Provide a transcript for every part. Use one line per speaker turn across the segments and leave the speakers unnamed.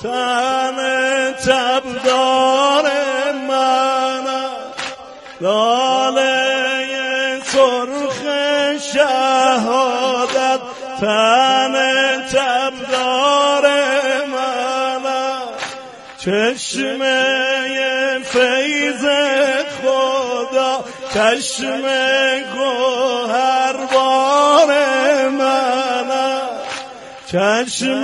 تن تبدار منم، لاله سرخ شهادت تن تبدار منم، چشمه فیض خدا چشم گوهر بار منم، چشم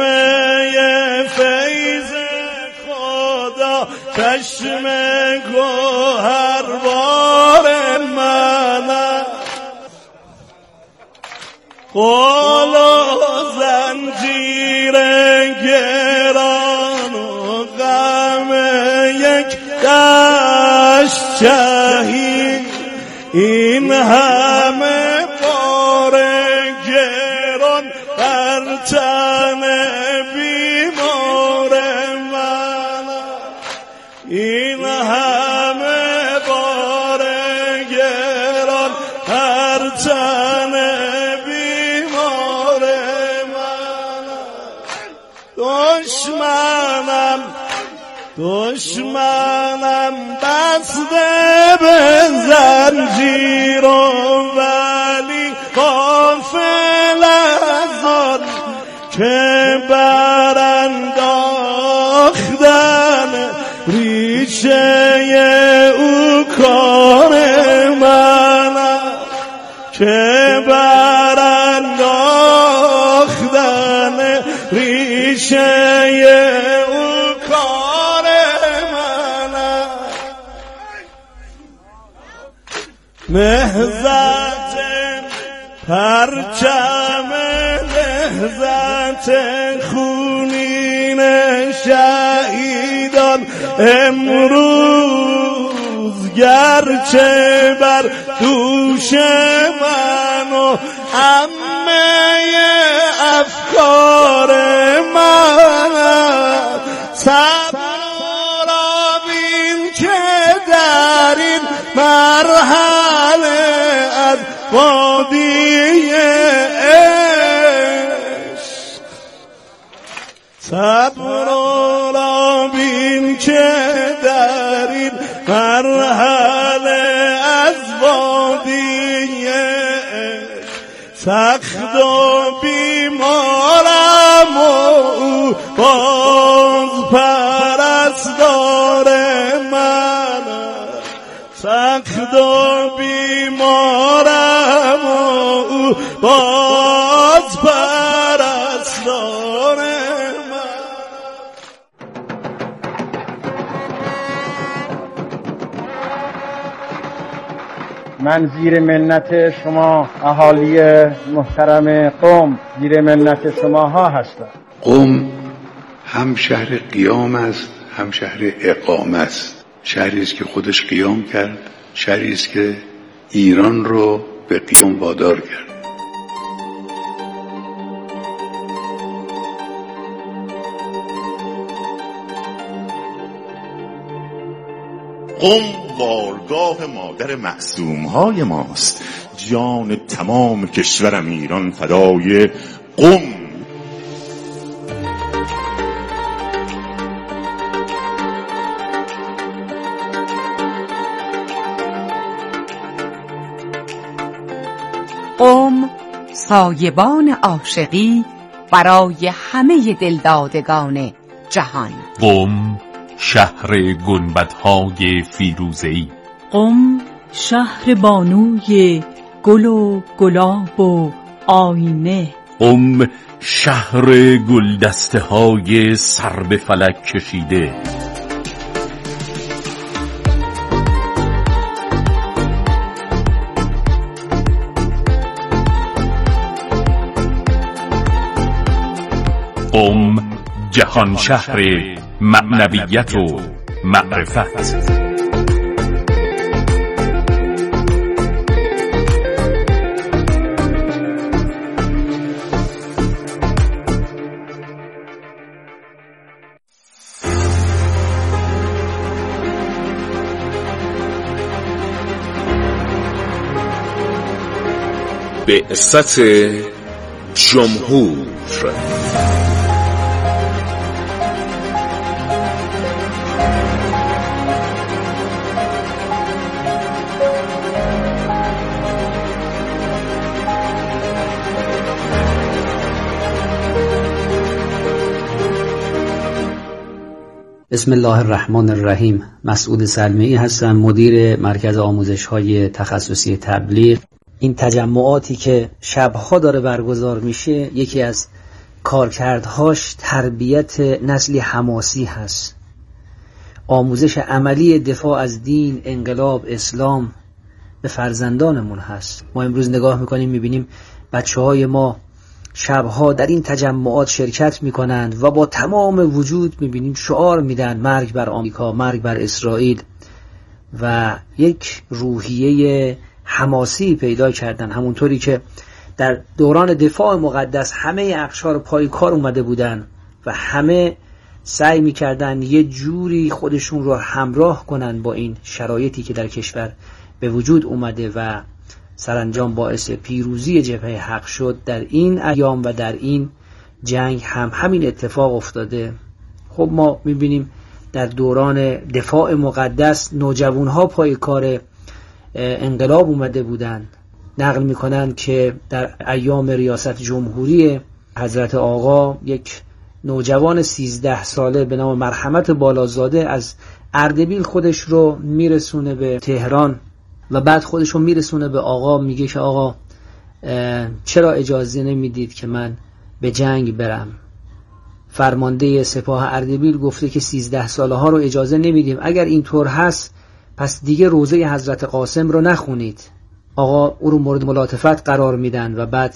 فیض خدا چشم گوهر بار منم، قول و زنجیر گران و غم یک دشت شهید، این همه بار گران بر تن بیمار منم، این همه بار گران بر تن بیمار منم، دشمنم بسته به زنجیر و ولی غافل از آن که برانداختن ریشه او کار منم، که برانداختن ریشه او کار منم، نهضت پرچم نهضت خونین شهیدان امروز گرچه بر دوش من و همه افکار من، صبر را بین که در این مرحله از وادی عشق، صبر را بین که در این مرحله از وادی عشق، سخت و بیمارم و او باز پرستار منم، سخت و بیمارم و او باز پرستار
من زیر منت شما اهالی محترم قم، زیر منت شماها هستم.
قم هم شهر قیام است هم شهر اقامه است، شهری است که خودش قیام کرد، شهری است که ایران رو به قیام وادار کرد.
قم بارگاه مادر معصومهای ماست، جان تمام کشورم ایران فدای قم.
قم سایبان عاشقی برای همه دلدادگان جهان.
قم شهر گنبدهای فیروزه‌ای.
قم شهر بانوی گل و گلاب و آینه.
قم شهر گلدسته های سر به فلک کشیده. قم جهان شهر معنویت و معرفت.
بعثت جمهور. بسم الله الرحمن الرحیم. مسعود سلمی هستم، مدیر مرکز آموزش‌های تخصصی تبلیغ. این تجمعاتی که شبها داره برگزار میشه، یکی از کارکردهاش تربیت نسلی حماسی هست، آموزش عملی دفاع از دین، انقلاب، اسلام به فرزندانمون هست. ما امروز نگاه میکنیم میبینیم بچه‌های ما شبها در این تجمعات شرکت میکنند و با تمام وجود میبینیم شعار میدن مرگ بر آمریکا، مرگ بر اسرائیل، و یک روحیه حماسی پیدا کردن. همونطوری که در دوران دفاع مقدس همه اقشار پای کار اومده بودن و همه سعی میکردن یه جوری خودشون رو همراه کنن با این شرایطی که در کشور به وجود اومده و سرانجام باعث پیروزی جبهه حق شد، در این ایام و در این جنگ هم همین اتفاق افتاده. خب ما میبینیم در دوران دفاع مقدس نوجوانها پای کار انقلاب اومده بودن. نقل میکنن که در ایام ریاست جمهوری حضرت آقا یک نوجوان 13 ساله به نام مرحمت بالازاده از اردبیل خودش رو میرسونه به تهران و بعد خودش رو میرسونه به آقا، میگه که آقا چرا اجازه نمیدید که من به جنگ برم؟ فرمانده سپاه اردبیل گفته که 13 ساله ها رو اجازه نمیدیم، اگر اینطور هست پس دیگه روزه حضرت قاسم رو نخونید. آقا او رو مورد ملاطفت قرار میدن و بعد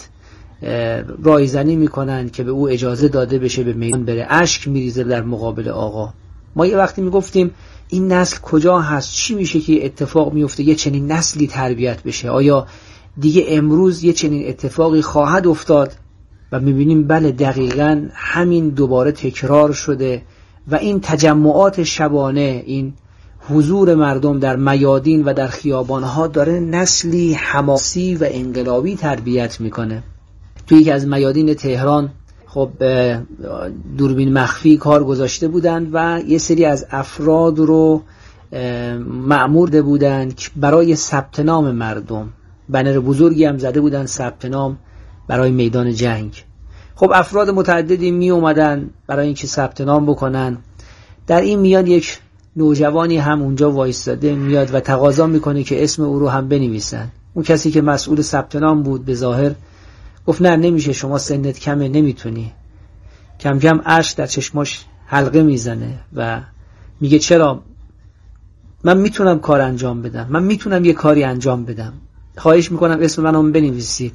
رایزنی میکنن که به او اجازه داده بشه به میدان بره. اشک میریزه در مقابل آقا. ما یه وقتی میگفتیم این نسل کجا هست؟ چی میشه که اتفاق میفته یه چنین نسلی تربیت بشه؟ آیا دیگه امروز یه چنین اتفاقی خواهد افتاد؟ و میبینیم بله، دقیقاً همین دوباره تکرار شده و این تجمعات شبانه، این حضور مردم در میادین و در خیابانها داره نسلی حماسی و انقلابی تربیت میکنه. توی یکی از میادین تهران خب دوربین مخفی کار گذاشته بودند و یه سری از افراد رو مأمور ده بودند که برای ثبت نام مردم، بنر بزرگی هم زده بودند ثبت نام برای میدان جنگ. خب افراد متعددی می اومدن برای اینکه ثبت نام بکنن. در این میان یک نوجوانی هم اونجا وایستاده میاد و تقاضا میکنه که اسم او رو هم بنویسن. اون کسی که مسئول ثبت نام بود به ظاهر گفت نه نمیشه، شما سنت کمه، نمیتونی. کم کم اشک در چشماش حلقه میزنه و میگه چرا؟ من میتونم کار انجام بدم، من میتونم یه کاری انجام بدم، خواهش میکنم اسم منو بنویسید.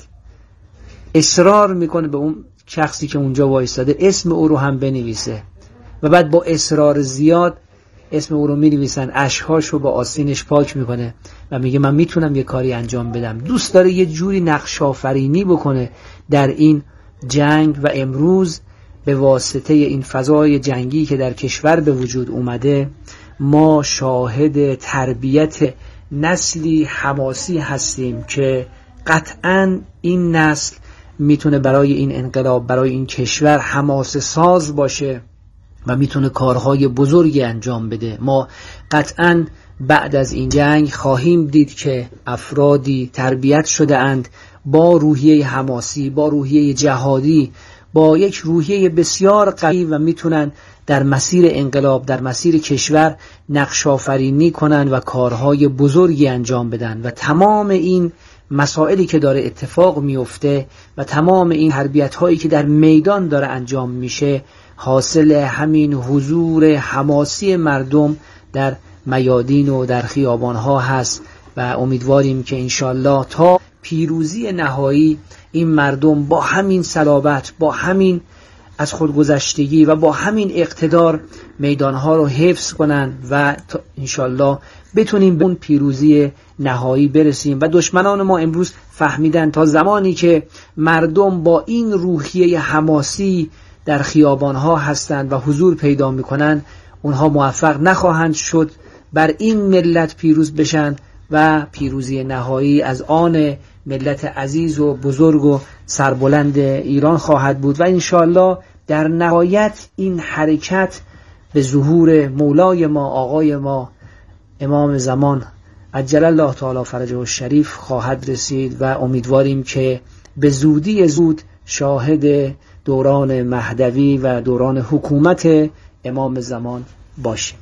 اصرار میکنه به اون شخصی که اونجا وایستاده اسم او رو هم بنویسه و بعد با اصرار زیاد اسم او رو می‌نویسن، اشک‌هاش رو با آستینش پاک میکنه و میگه من میتونم یه کاری انجام بدم. دوست داره یه جوری نقش آفرینی بکنه در این جنگ و امروز به واسطه این فضای جنگی که در کشور به وجود اومده ما شاهد تربیت نسلی حماسی هستیم که قطعاً این نسل میتونه برای این انقلاب، برای این کشور حماسه ساز باشه و میتونه کارهای بزرگی انجام بده. ما قطعاً بعد از این جنگ خواهیم دید که افرادی تربیت شده اند با روحیه حماسی، با روحیه جهادی، با یک روحیه بسیار قوی و میتونن در مسیر انقلاب، در مسیر کشور نقش آفرینی کنن و کارهای بزرگی انجام بدن و تمام این مسائلی که داره اتفاق میفته و تمام این تربیت‌هایی که در میدان داره انجام میشه حاصل همین حضور حماسی مردم در میادین و در خیابان‌ها هست و امیدواریم که انشالله تا پیروزی نهایی این مردم با همین صلابت، با همین از خودگذشتگی و با همین اقتدار میدانها رو حفظ کنن و انشالله بتونیم به اون پیروزی نهایی برسیم. و دشمنان ما امروز فهمیدن تا زمانی که مردم با این روحیه حماسی در خیابانها هستند و حضور پیدا میکنن، اونها موفق نخواهند شد بر این ملت پیروز بشن و پیروزی نهایی از آن ملت عزیز و بزرگ و سربلند ایران خواهد بود و انشالله در نهایت این حرکت به ظهور مولای ما، آقای ما، امام زمان عجل الله تعالی فرجه الشریف خواهد رسید و امیدواریم که به زودی زود شاهد دوران مهدوی و دوران حکومت امام زمان باشیم.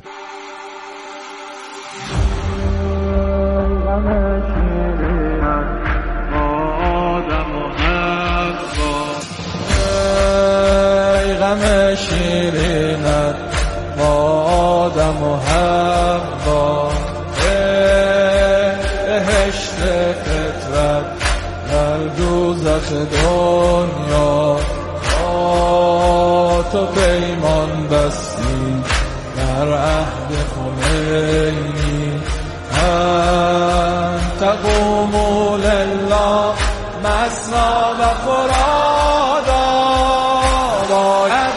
غم شیرینت آدم و حوا بهشت فطرت در دوزخ دنیا با تو پیمان بستی در عهد خمینی انت قوم لله مثنا و فرادا باید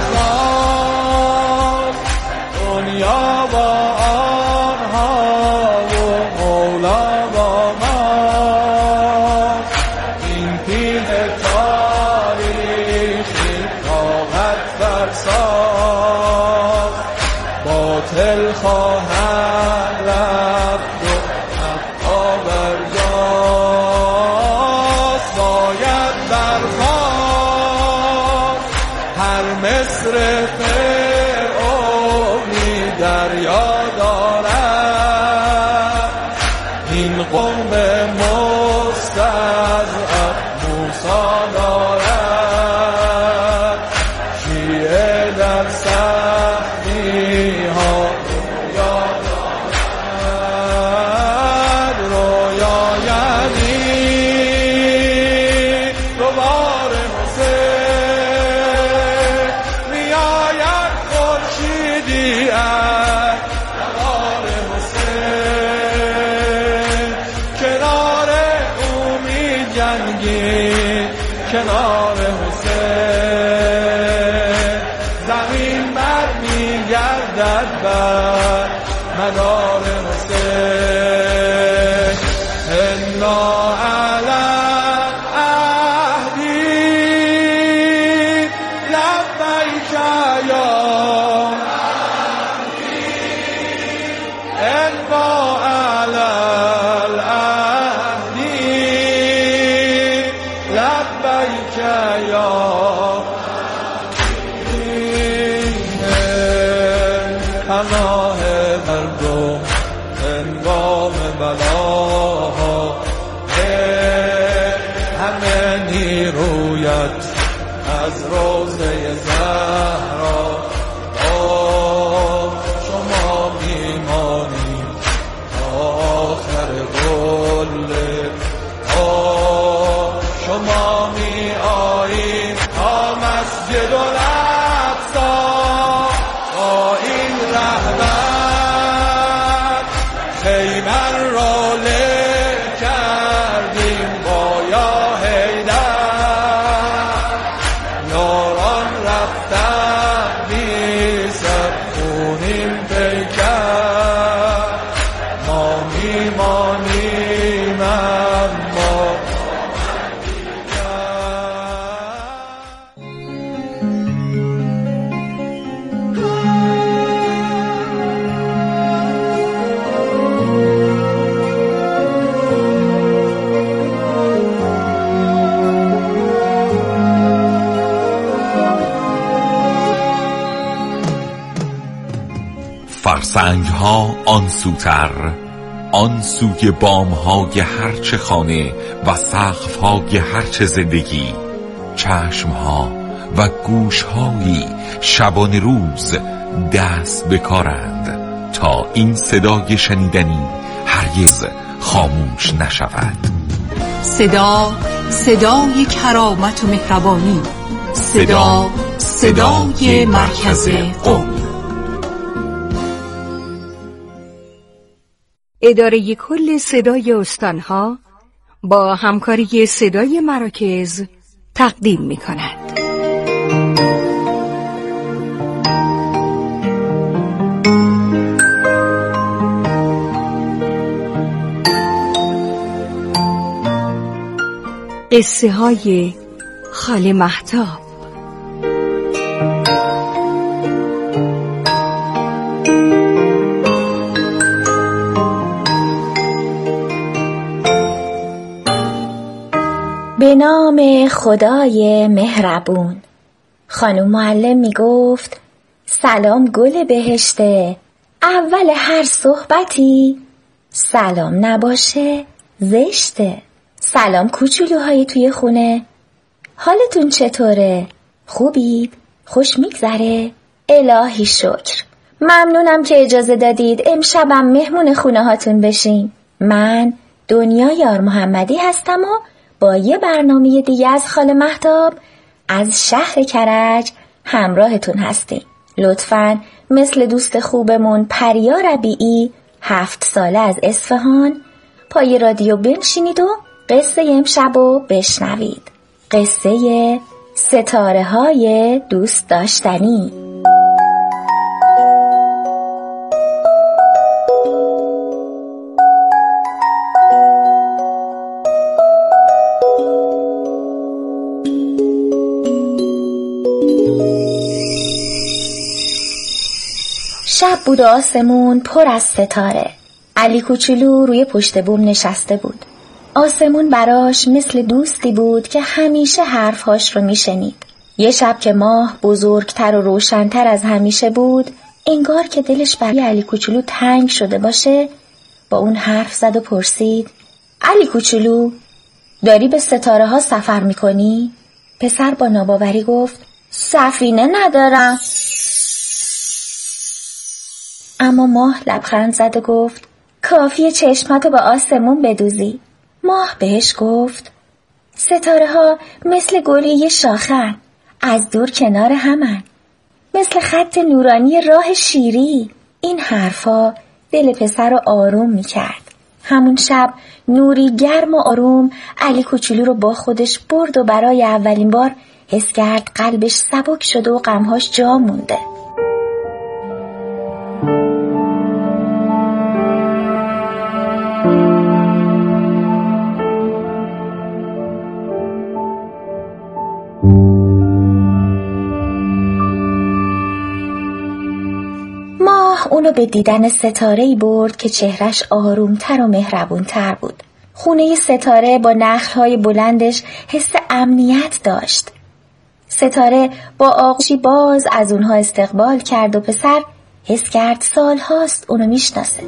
برخواست دنیا با آنها و مولا با ما این پیل تاریخی طاقت فرساز باطل خواهد رفت و حقا برجاست باید برخواست هر مصر فرعونی دریا دارد این قوم مستضعف موسی دارد شیعه در سختی ها رویا دارد رویا یعنی دوباره حسین میآید خورشیدی از نوار حسین کنار او می جنگید کنار حسین زمین بر می گردد بر مدار حسین انا علی عهدی لبیک یا انا علی العهدی لبیک یا پناه مردم هنگام بلاها همه نیرویت از روضه زهرا با شما میمانیم تا آخر گله با شما می آییم تا مسجد الاقصی با این رهبر خیبر را له کردیم با یا حیدر یاران رفتن بی سر خونین پیکر ما میمانیم اما
فرسنگ ها آن سوتر آن سوی بام های هرچه خانه و سقف های هرچه زندگی چشم ها و گوش هایی شبان روز دست بکارند تا این صدای شنیدنی هرگز خاموش نشود.
صدای کرامت و مهربانی، صدای مرکز قم.
اداره کل صدای استانها با همکاری صدای مراکز تقدیم می کند. قصه های خاله مهتاب.
به نام خدای مهربون. خانم معلم می گفت سلام گل بهشته، اول هر صحبتی سلام نباشه زشته. سلام کوچولوهای توی خونه، حالتون چطوره؟ خوبید؟ خوش میگذره؟ الهی شکر. ممنونم که اجازه دادید امشبم مهمون خونه هاتون بشیم. من دنیا یار محمدی هستم و با یه برنامه دیگه از خاله مهتاب از شهر کرج همراهتون هستیم. لطفاً مثل دوست خوبمون پریا ربیعی 7 ساله از اصفهان پای رادیو بنشینید و قصه امشبو بشنوید. قصه ستاره های دوست داشتنی. شب بود و آسمون پر از ستاره. علی کوچولو روی پشت بوم نشسته بود. آسمون براش مثل دوستی بود که همیشه حرفهاش رو میشنید. یه شب که ماه بزرگتر و روشنتر از همیشه بود، انگار که دلش برای علی کوچولو تنگ شده باشه، با اون حرف زد و پرسید: علی کوچولو، داری به ستاره ها سفر میکنی؟ پسر با ناباوری گفت: سفینه ندارم. اما ماه لبخند زد و گفت: کافیه چشماتو به آسمون بدوزی. ماه بهش گفت: ستاره ها مثل گلی شاخن، از دور کنار همن، مثل خط نورانی راه شیری. این حرفا دل پسر رو آروم می کرد. همون شب نوری گرم و آروم علی کوچولو رو با خودش برد و برای اولین بار حس کرد قلبش سبک شده و غمهاش جا مونده. اونو به دیدن ستاره‌ای برد که چهرش آرومتر و مهربونتر بود. خونه ستاره با نخل‌های بلندش حس امنیت داشت. ستاره با آغوشی باز از اونها استقبال کرد و پسر حس کرد سالهاست اونو میشناسه.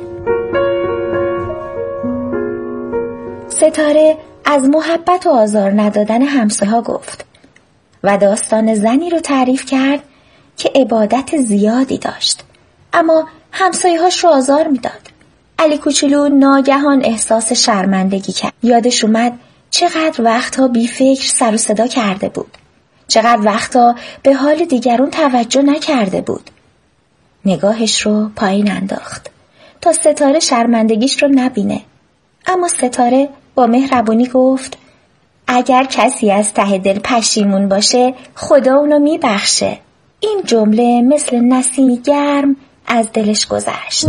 ستاره از محبت و آزار ندادن همسایه‌ها گفت و داستان زنی رو تعریف کرد که عبادت زیادی داشت، اما همسایه‌هاش رو آزار میداد. علی کوچولو ناگهان احساس شرمندگی کرد. یادش اومد چقدر وقتها بی فکر سر و صدا کرده بود. چقدر وقتها به حال دیگرون توجه نکرده بود. نگاهش رو پایین انداخت تا ستاره شرمندگیش رو نبینه. اما ستاره با مهربونی گفت: اگر کسی از ته دل پشیمون باشه خدا اونو میبخشه. این جمله مثل نسیمی گرم از دلش گذشت.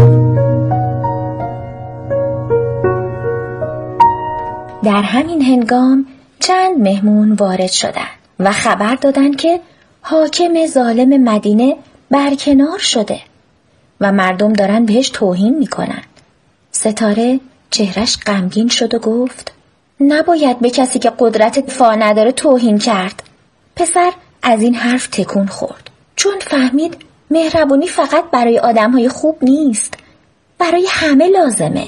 در همین هنگام چند مهمون وارد شدند و خبر دادند که حاکم ظالم مدینه برکنار شده و مردم دارن بهش توهین میکنن. ستاره چهرش غمگین شد و گفت: نباید به کسی که قدرت دفاع نداره توهین کرد. پسر از این حرف تکون خورد، چون فهمید مهربونی فقط برای آدمهای خوب نیست، برای همه لازمه.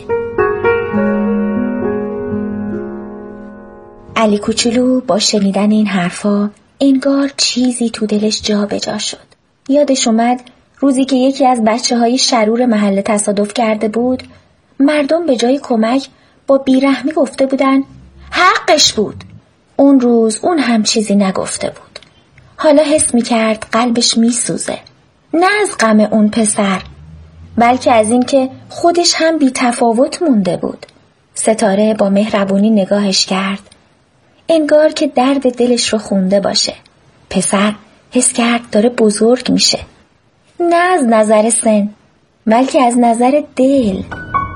علی کوچولو با شنیدن این حرفا انگار چیزی تو دلش جا به جا شد. یادش اومد روزی که یکی از بچه‌های شرور محله تصادف کرده بود، مردم به جای کمک با بیرحمی گفته بودن حقش بود. اون روز اون هم چیزی نگفته بود. حالا حس می‌کرد قلبش میسوزه. نه از غم اون پسر، بلکه از این که خودش هم بی تفاوت مونده بود. ستاره با مهربونی نگاهش کرد، انگار که درد دلش رو خونده باشه. پسر حس کرد داره بزرگ میشه، نه از نظر سن بلکه از نظر دل.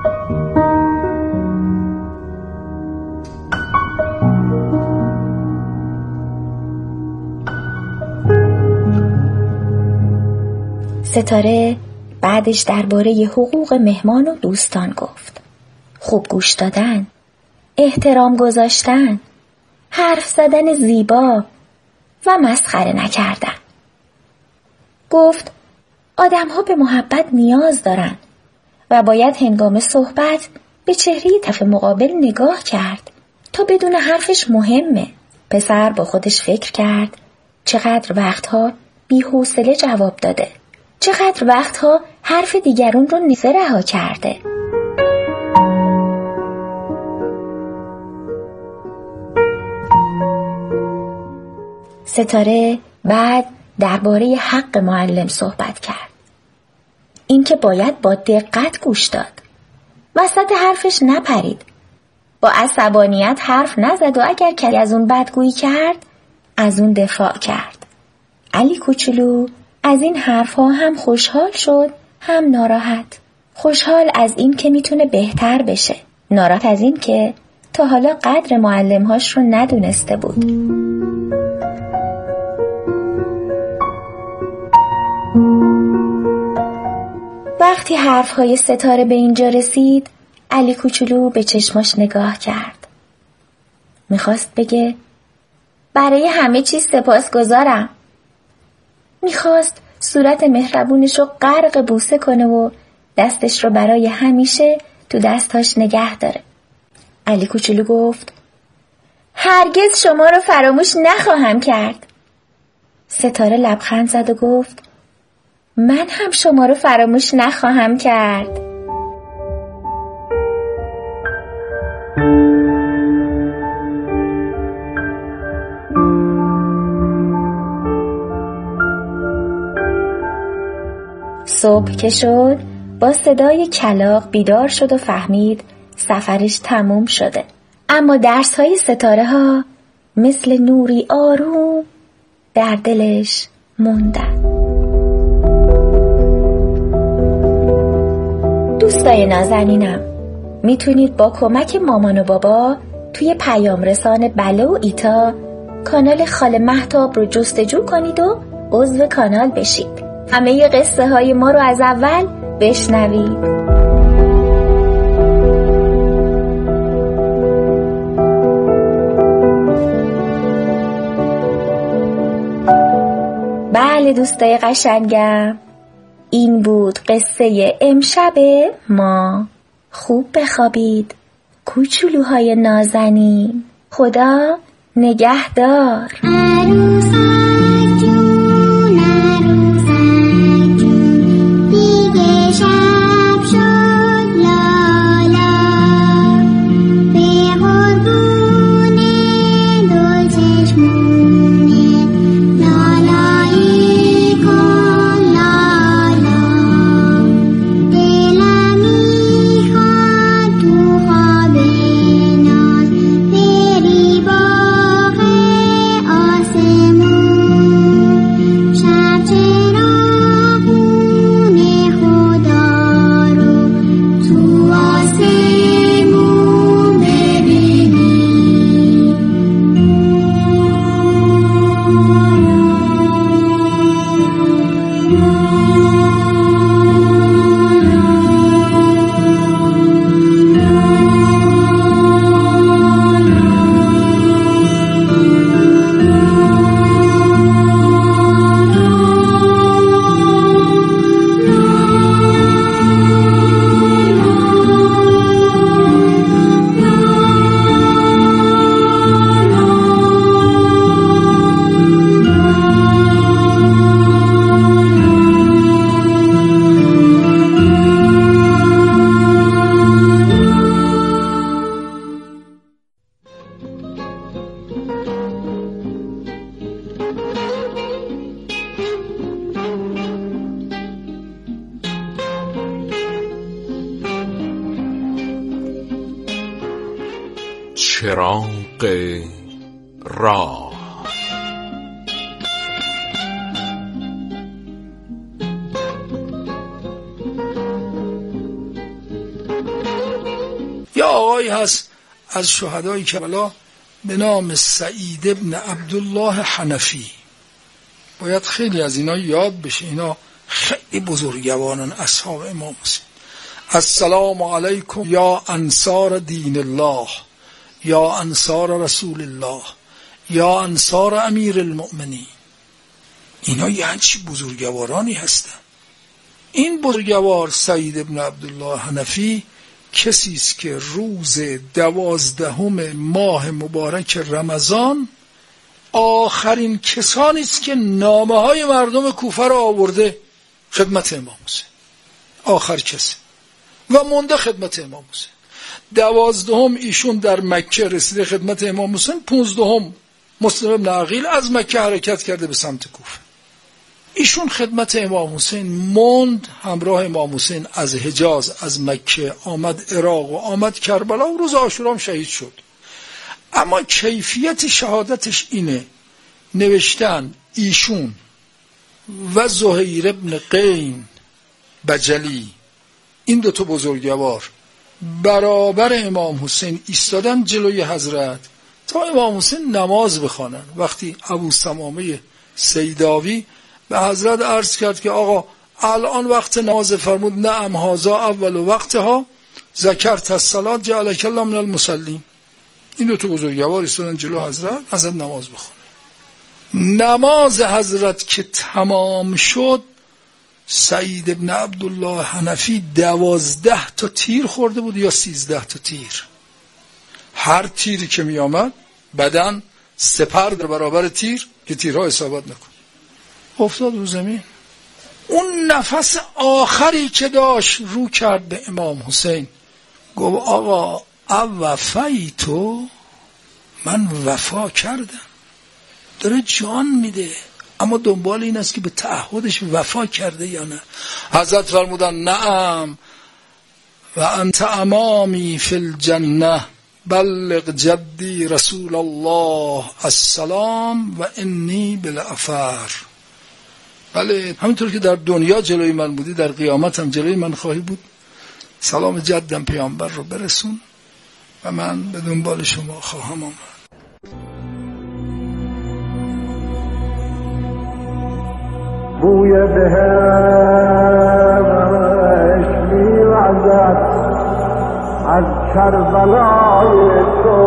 ستاره بعدش درباره حقوق مهمان و دوستان گفت. خوب گوش دادن، احترام گذاشتن، حرف زدن زیبا و مسخره نکردن. گفت آدم‌ها به محبت نیاز دارن و باید هنگام صحبت به چهره طرف مقابل نگاه کرد تا بدون حرفش مهمه. پسر با خودش فکر کرد چقدر وقتها بی‌حوصله جواب داده، چقدر وقتها حرف دیگرون رو نیزه رها کرده. ستاره بعد درباره حق معلم صحبت کرد. این که باید با دقت گوش داد، وسط حرفش نپرید، با عصبانیت حرف نزد و اگر کسی از اون بدگویی کرد از اون دفاع کرد. علی کوچولو از این حرفها هم خوشحال شد هم ناراحت. خوشحال از این که میتونه بهتر بشه، ناراحت از این که تا حالا قدر معلمهاش رو ندونسته بود. وقتی حرفهای ستاره به اینجا رسید، علی کوچولو به چشماش نگاه کرد. میخواست بگه برای همه چیز سپاسگزارم. میخواست صورت مهربونش رو غرق بوسه کنه و دستش رو برای همیشه تو دستاش نگه داره. علی کوچولو گفت هرگز شما رو فراموش نخواهم کرد. ستاره لبخند زد و گفت من هم شما رو فراموش نخواهم کرد. صبح که شد با صدای کلاغ بیدار شد و فهمید سفرش تموم شده. اما درس‌های ستاره ها مثل نوری آروم در دلش موندن. دوستای نازنینم، میتونید با کمک مامان و بابا توی پیام رسان بله و ایتا کانال خاله مهتاب رو جستجو کنید و عضو کانال بشید. همه قصه های ما رو از اول بشنوید. بله دوستای قشنگم، این بود قصه امشب ما. خوب بخوابید کوچولوهای نازنین. خدا نگهدار.
چراغ راه.
یا آقایی هست از شهدای کربلا به نام سعید ابن عبدالله حنفی. باید خیلی از اینا یاد بشه، اینا خیلی بزرگوارن اصحاب امام حسین. السلام علیکم یا انصار دین الله، یا انصار رسول الله، یا انصار امیر المؤمنین. اینا یه همچی بزرگوارانی هستن. این بزرگوار سعید بن عبدالله حنفی کسی است که روز 12 ماه مبارک رمضان آخرین کسانی است که نامه‌های مردم کوفه را آورده خدمت امام حسین، آخر کسی و مونده خدمت امام حسین. 12 ایشون در مکه رسیده خدمت امام حسین، 15 مسلم بن عقیل از مکه حرکت کرده به سمت کوفه. ایشون خدمت امام حسین موند، همراه امام حسین از حجاز از مکه آمد عراق و آمد کربلا و روز عاشورا هم شهید شد. اما کیفیت شهادتش اینه، نوشتن ایشون و زهیر ابن قین بجلی، این دوتا بزرگوار برابر امام حسین ایستادن جلوی حضرت تا امام حسین نماز بخوانن. وقتی ابو ثمامه سیداوی به حضرت عرض کرد که آقا الان وقت نماز، فرمود نعم هذا اول وقتها، ذکرت الصلاة جعلک الله من المصلین. این دو تا بزرگوار ایستادن جلو حضرت نماز بخونه. نماز حضرت که تمام شد، سعید بن عبدالله حنفی 12 تا تیر خورده بود یا 13 تا تیر. هر تیری که می آمد بدن سپر در برابر تیر که تیرها اصابت نکن، افتاد رو زمین. اون نفس آخری که داشت رو کرد به امام حسین، گفت آقا اوفیتو، من وفا کردم. داره جان میده اما دنبال این است که به تعهدش وفا کرده یا نه. حضرت فرمودن نعم و انت امامی فی الجنه بلغ جدی رسول الله السلام و انی بالعفر. بله، همینطور که در دنیا جلوی من بودی در قیامت هم جلوی من خواهی بود. سلام جدم پیامبر رو برسون و من به دنبال شما خواهم آمد.
بوی بهشت می‌وزد از کربلای تو.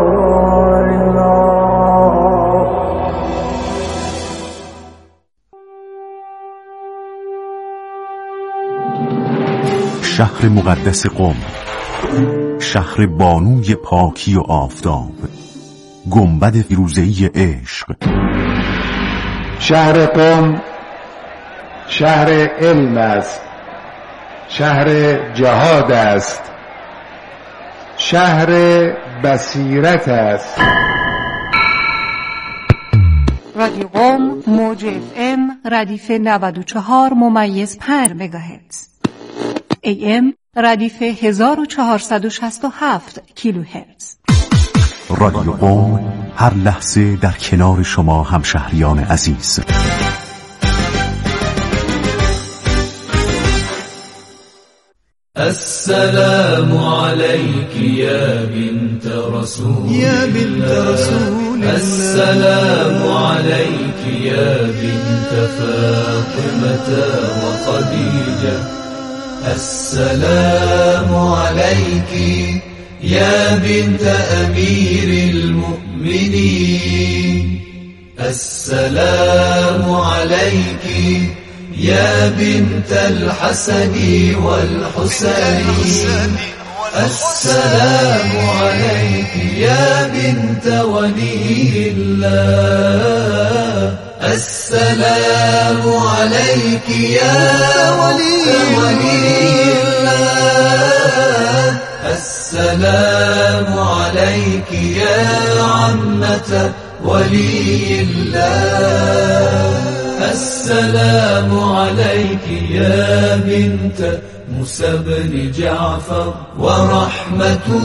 شهر مقدس قم، شهر بانوی پاکی و آفتاب، گنبد فیروزه‌ای عشق.
شهر قم شهر علم است، شهر جهاد است، شهر بصیرت است.
رادیو قم موج FM ردیف 94.5 مگاهرتز، AM ردیف 1467 کیلوهرتز.
رادیو قم هر لحظه در کنار شما همشهریان عزیز.
السلام عليك يا بنت رسول الله، السلام عليك يا بنت فاطمة وخديجة، السلام عليك يا بنت أمير المؤمنين، السلام عليك يا بنت الحسن والحسين، السلام عليك يا بنت ولي الله، السلام عليك يا ولي الله، السلام عليك يا عمة ولي الله، السلام عليك يا بنت موسى بن جعفر ورحمة